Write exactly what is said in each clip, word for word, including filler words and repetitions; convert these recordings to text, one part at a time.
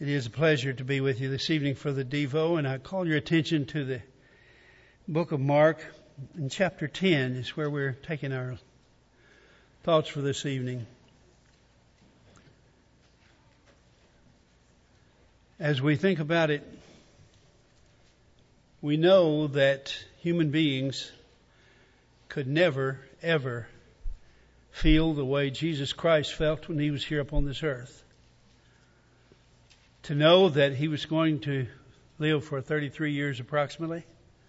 It is a pleasure to be with you this evening for the Devo, and I call your attention to the book of Mark, in chapter ten is where we're taking our thoughts for this evening. As we think about it, we know that human beings could never, ever feel the way Jesus Christ felt when he was here upon this earth. To know that he was going to live for thirty-three years approximately,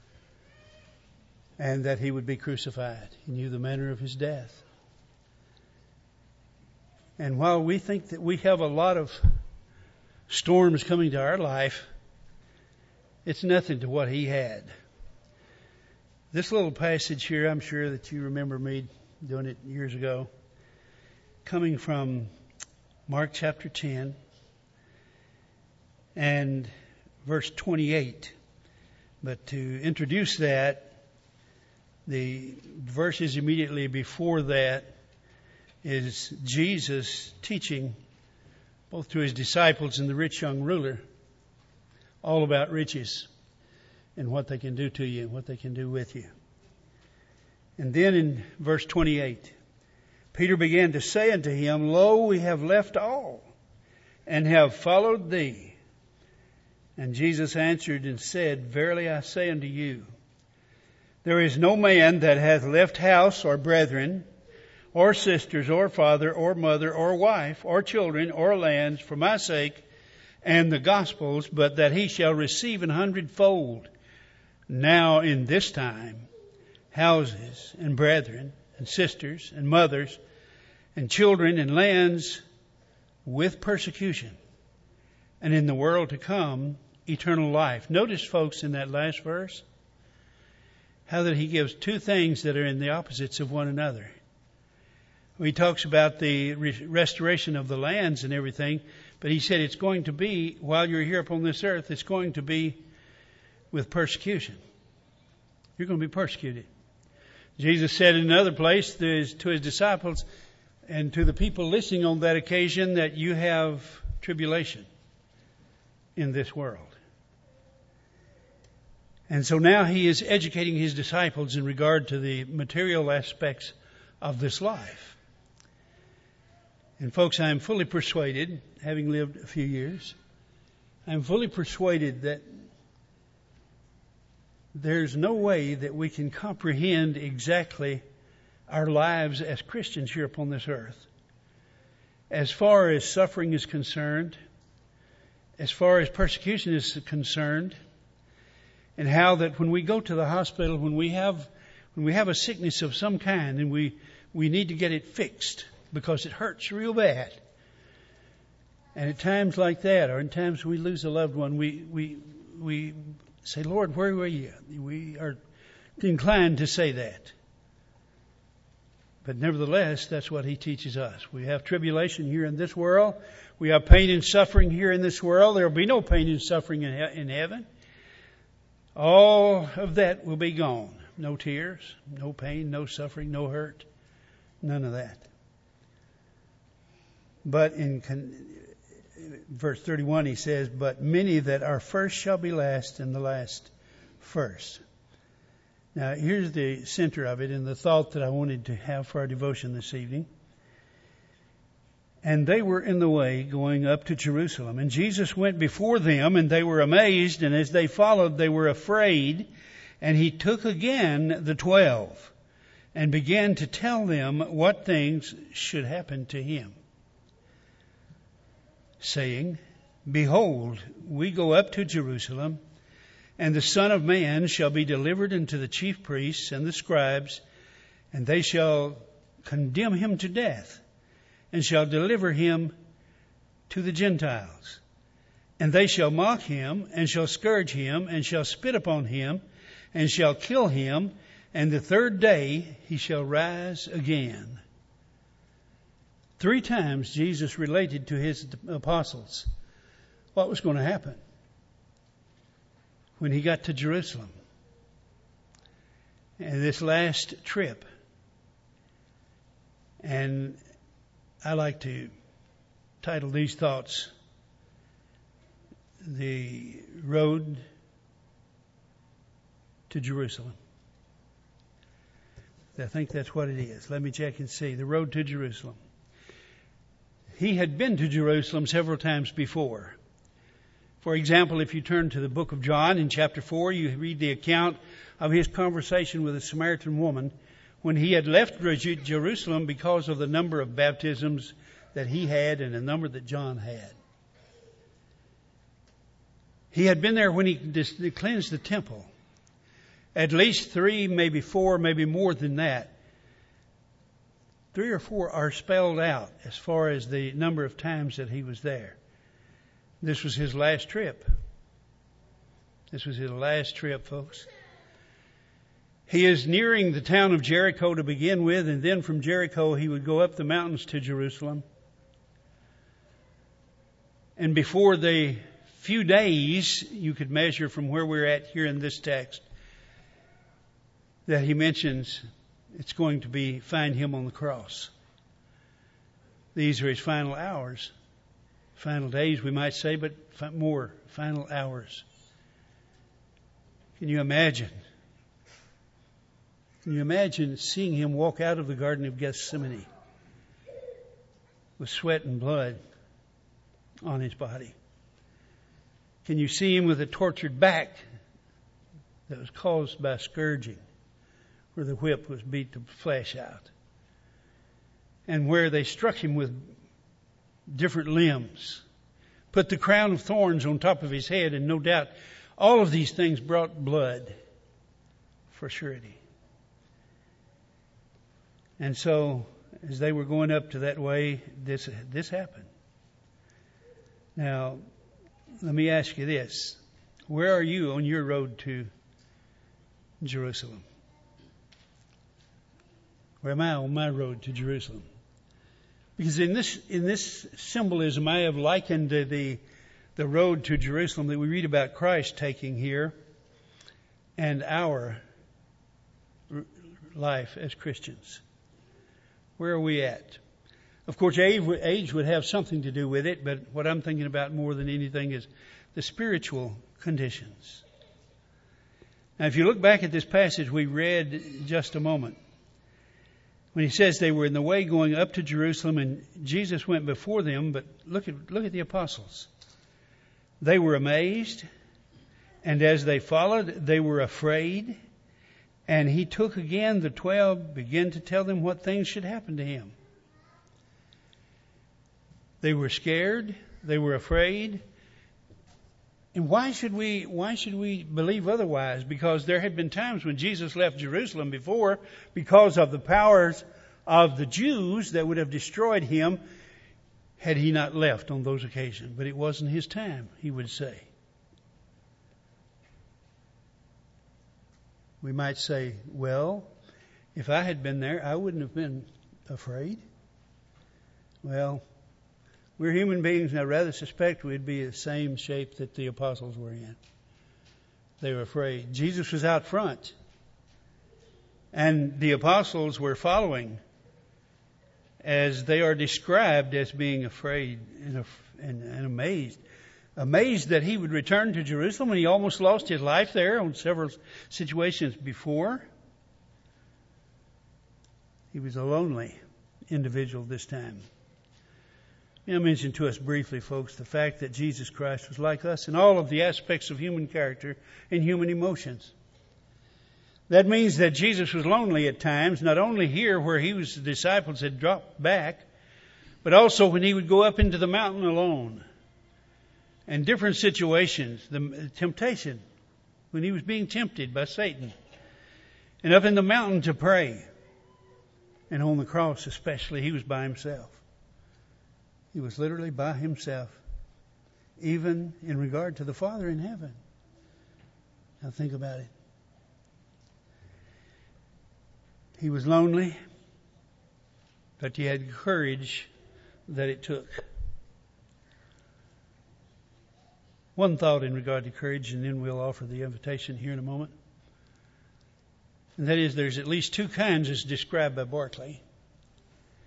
and that he would be crucified. He knew the manner of his death. And while we think that we have a lot of storms coming to our life, it's nothing to what he had. This little passage here, I'm sure that you remember me doing it years ago, coming from Mark chapter ten and verse twenty-eight. But to introduce that, the verses immediately before that is Jesus teaching both to his disciples and the rich young ruler all about riches and what they can do to you and what they can do with you. And then in verse twenty-eight, Peter began to say unto him, Lo, we have left all and have followed thee. And Jesus answered and said, Verily I say unto you, there is no man that hath left house or brethren, or sisters, or father, or mother, or wife, or children, or lands, for my sake and the gospel's, but that he shall receive an hundredfold now in this time houses, and brethren, and sisters, and mothers, and children, and lands, with persecution, and in the world to come, eternal life. Notice, folks, in that last verse, how that he gives two things that are in the opposites of one another. He talks about the re- restoration of the lands and everything, but he said it's going to be, while you're here upon this earth, it's going to be with persecution. You're going to be persecuted. Jesus said in another place to his, to his disciples and to the people listening on that occasion that you have tribulation in this world. And so now he is educating his disciples in regard to the material aspects of this life. And folks, I am fully persuaded, having lived a few years, I am fully persuaded that there's no way that we can comprehend exactly our lives as Christians here upon this earth. As far as suffering is concerned, as far as persecution is concerned, and how that when we go to the hospital, when we have when we have a sickness of some kind and we, we need to get it fixed because it hurts real bad. And at times like that, or in times we lose a loved one, we we we say, Lord, where were you? We are inclined to say that. But nevertheless, that's what he teaches us. We have tribulation here in this world. We have pain and suffering here in this world. There will be no pain and suffering in, he- in heaven. All of that will be gone. No tears, no pain, no suffering, no hurt. None of that. But in con- verse thirty-one he says, But many that are first shall be last, and the last first. Now here's the center of it and the thought that I wanted to have for our devotion this evening. And they were in the way going up to Jerusalem. And Jesus went before them, and they were amazed. And as they followed, they were afraid. And he took again the twelve, and began to tell them what things should happen to him, saying, Behold, we go up to Jerusalem, and the Son of Man shall be delivered unto the chief priests and the scribes, and they shall condemn him to death, and shall deliver him to the Gentiles. And they shall mock him, and shall scourge him, and shall spit upon him, and shall kill him, and the third day he shall rise again. Three times Jesus related to his apostles what was going to happen when he got to Jerusalem. And this last trip. And I like to title these thoughts, the road to Jerusalem. I think that's what it is. Let me check and see. The road to Jerusalem. He had been to Jerusalem several times before. For example, if you turn to the book of John in chapter four, you read the account of his conversation with a Samaritan woman when he had left Jerusalem because of the number of baptisms that he had and the number that John had. He had been there when he cleansed the temple. At least three, maybe four, maybe more than that. Three or four are spelled out as far as the number of times that he was there. This was his last trip. This was his last trip, folks. He is nearing the town of Jericho to begin with, and then from Jericho he would go up the mountains to Jerusalem. And before the few days you could measure from where we're at here in this text, that he mentions it's going to be find him on the cross. These are his final hours, final days we might say, but more final hours. Can you imagine? Can you imagine seeing him walk out of the Garden of Gethsemane with sweat and blood on his body? Can you see him with a tortured back that was caused by scourging, where the whip was beat the flesh out, and where they struck him with different limbs, put the crown of thorns on top of his head, and no doubt all of these things brought blood for surety. And so, as they were going up to that way, this this happened. Now, let me ask you this. Where are you on your road to Jerusalem? Where am I on my road to Jerusalem? Because in this in this symbolism, I have likened the the road to Jerusalem that we read about Christ taking here and our life as Christians. Where are we at? Of course, age would have something to do with it, but what I'm thinking about more than anything is the spiritual conditions. Now, if you look back at this passage we read just a moment, when he says they were in the way going up to Jerusalem and Jesus went before them, but look at look at the apostles. They were amazed, and as they followed, they were afraid. And he took again the twelve, began to tell them what things should happen to him. They were scared. They were afraid. And why should we, why should we believe otherwise? Because there had been times when Jesus left Jerusalem before, because of the powers of the Jews that would have destroyed him had he not left on those occasions. But it wasn't his time, he would say. We might say, well, if I had been there, I wouldn't have been afraid. Well, we're human beings, and I rather suspect we'd be the same shape that the apostles were in. They were afraid. Jesus was out front, and the apostles were following as they are described as being afraid and, and, and amazed. Amazed that he would return to Jerusalem, and he almost lost his life there on several situations before. He was a lonely individual this time. I'll mention to us briefly, folks, the fact that Jesus Christ was like us in all of the aspects of human character and human emotions. That means that Jesus was lonely at times, not only here where he was, the disciples had dropped back, but also when he would go up into the mountain alone. And different situations, the temptation, when he was being tempted by Satan, and up in the mountain to pray, and on the cross especially, he was by himself. He was literally by himself, even in regard to the Father in heaven. Now think about it. He was lonely, but he had courage that it took. One thought in regard to courage, and then we'll offer the invitation here in a moment. And that is, there's at least two kinds as described by Barclay.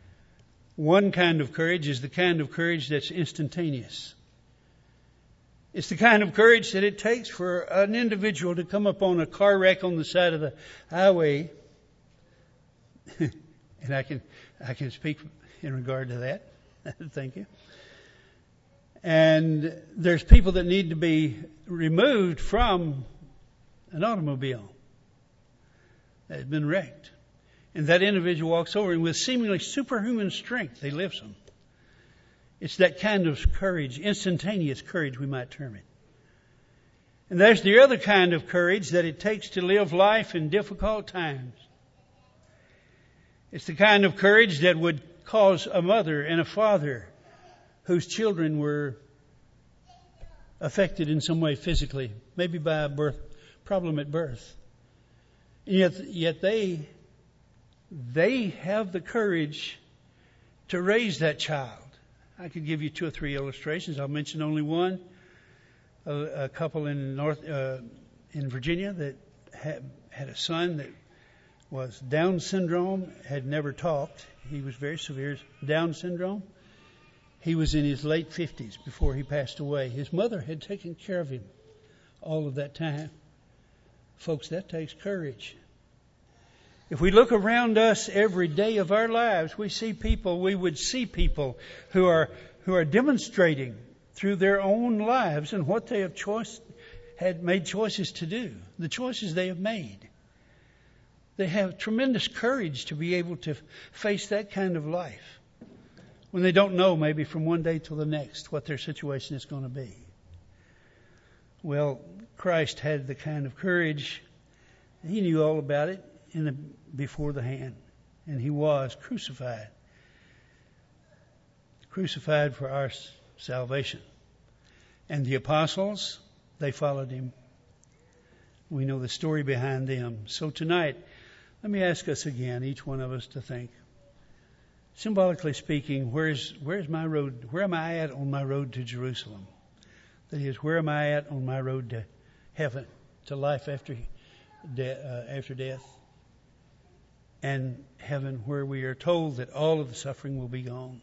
One kind of courage is the kind of courage that's instantaneous. It's the kind of courage that it takes for an individual to come upon a car wreck on the side of the highway. And I can I can speak in regard to that. Thank you. And there's people that need to be removed from an automobile that has been wrecked. And that individual walks over and with seemingly superhuman strength, he lifts them. It's that kind of courage, instantaneous courage, we might term it. And there's the other kind of courage that it takes to live life in difficult times. It's the kind of courage that would cause a mother and a father whose children were affected in some way physically, maybe by a birth problem at birth. And yet, yet they, they have the courage to raise that child. I could give you two or three illustrations. I'll mention only one. A, a couple in North uh, in Virginia that had, had a son that was Down syndrome, had never talked. He was very severe Down syndrome. He was in his late fifties before he passed away. His mother had taken care of him all of that time. Folks, that takes courage. If we look around us every day of our lives, we see people, we would see people who are who are demonstrating through their own lives and what they have choice, had made choices to do, the choices they have made. They have tremendous courage to be able to face that kind of life when they don't know maybe from one day till the next what their situation is going to be. Well, Christ had the kind of courage. He knew all about it in the, before the hand. And he was crucified. Crucified for our salvation. And the apostles, they followed him. We know the story behind them. So tonight, let me ask us again, each one of us, to think. Symbolically speaking, where's where's my road? Where am I at on my road to Jerusalem? That is, where am I at on my road to heaven, to life after de- uh, after death, and heaven, where we are told that all of the suffering will be gone?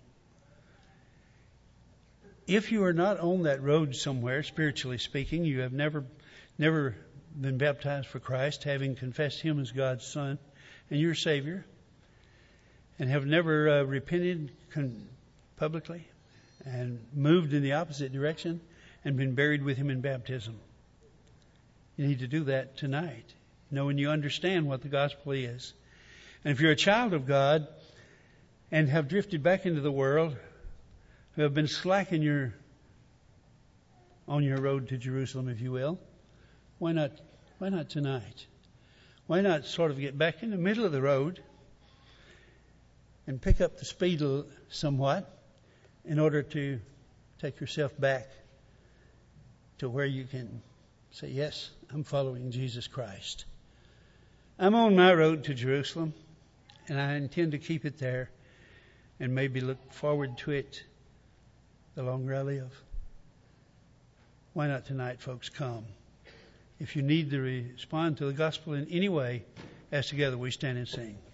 If you are not on that road somewhere, spiritually speaking, you have never, never been baptized for Christ, having confessed Him as God's Son and your Savior, and have never uh, repented con- publicly and moved in the opposite direction and been buried with Him in baptism. You need to do that tonight, knowing you understand what the gospel is. And if you're a child of God and have drifted back into the world, who have been slack in your, on your road to Jerusalem, if you will, why not, why not tonight? Why not sort of get back in the middle of the road and pick up the speed somewhat in order to take yourself back to where you can say, yes, I'm following Jesus Christ. I'm on my road to Jerusalem, and I intend to keep it there and maybe look forward to it the longer I live. Why not tonight, folks? Come. If you need to respond to the gospel in any way, as together we stand and sing.